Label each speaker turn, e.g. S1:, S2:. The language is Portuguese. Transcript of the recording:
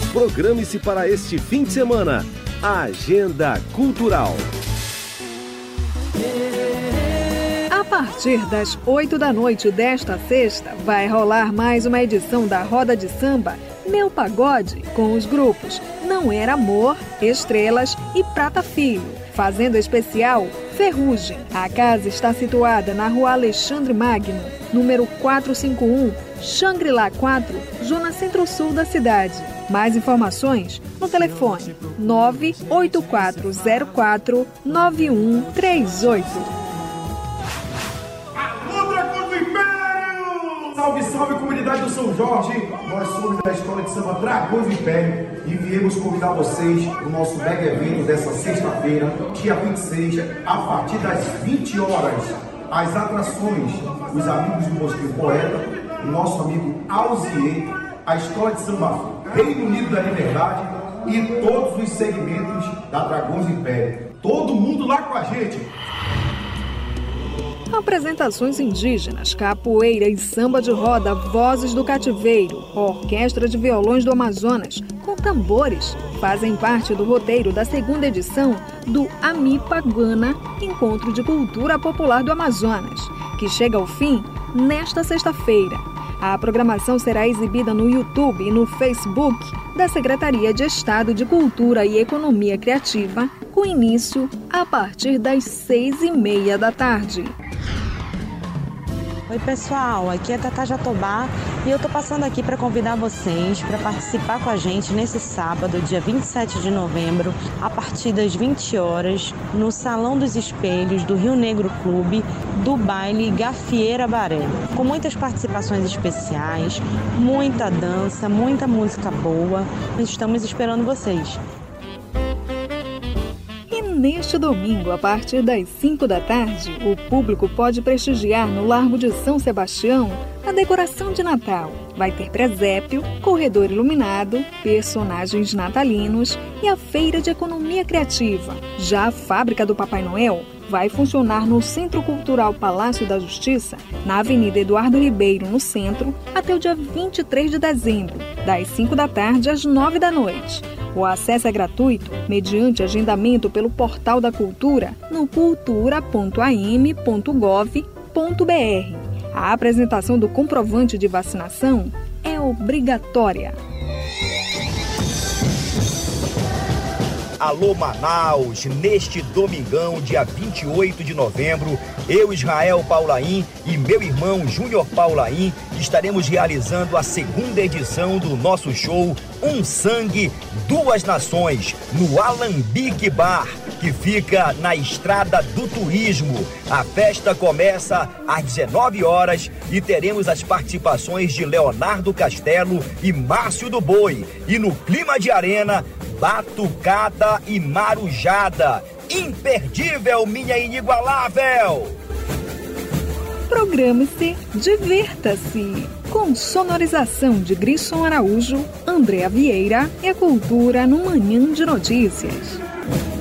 S1: Programe-se para este fim de semana. A Agenda Cultural.
S2: A partir das 8 da noite desta sexta, vai rolar mais uma edição da Roda de Samba Meu Pagode, com os grupos Não Era Amor, Estrelas e Prata Filho, fazendo especial Ferrugem. A casa está situada na Rua Alexandre Magno, número 451, Xangri-Lá 4, zona centro-sul da cidade. Mais informações no telefone 98404-9138.
S3: Salve, salve, comunidade do São Jorge! Nós somos da Escola de Samba Dragões do Império e viemos convidar vocês para o nosso mega evento dessa sexta-feira, dia 26, a partir das 20 horas. As atrações, os amigos do Mosquinho Poeta, o nosso amigo Alzier, a Escola de Samba Reino Unido da Liberdade e todos os segmentos da Dragões do Império. Todo mundo lá com a gente!
S2: Apresentações indígenas, capoeira e samba de roda, vozes do cativeiro, orquestra de violões do Amazonas, com tambores, fazem parte do roteiro da segunda edição do Amipaguana, Encontro de Cultura Popular do Amazonas, que chega ao fim nesta sexta-feira. A programação será exibida no YouTube e no Facebook da Secretaria de Estado de Cultura e Economia Criativa, com início a partir das 6h30 da tarde.
S4: Oi pessoal, aqui é Tata Jatobá e eu tô passando aqui para convidar vocês para participar com a gente nesse sábado, dia 27 de novembro, a partir das 20 horas, no Salão dos Espelhos do Rio Negro Clube, do baile Gafieira Baré, com muitas participações especiais, muita dança, muita música boa. Estamos esperando vocês.
S2: Neste domingo, a partir das 5 da tarde, o público pode prestigiar no Largo de São Sebastião a decoração de Natal. Vai ter presépio, corredor iluminado, personagens natalinos e a feira de economia criativa. Já a fábrica do Papai Noel vai funcionar no Centro Cultural Palácio da Justiça, na Avenida Eduardo Ribeiro, no centro, até o dia 23 de dezembro, das 5 da tarde às 9 da noite. O acesso é gratuito, mediante agendamento pelo Portal da Cultura, no cultura.am.gov.br. A apresentação do comprovante de vacinação é obrigatória.
S5: Alô Manaus, neste domingão, dia 28 de novembro, eu, Israel Paulaim e meu irmão Júnior Paulaim estaremos realizando a segunda edição do nosso show Um Sangue, Duas Nações, no Alambique Bar, que fica na Estrada do Turismo. A festa começa às 19 horas e teremos as participações de Leonardo Castelo e Márcio do Boi. E no clima de arena, batucada e marujada. Imperdível, minha inigualável!
S2: Programe-se, divirta-se! Com sonorização de Grisson Araújo, Andréa Vieira e a cultura no Manhã de Notícias.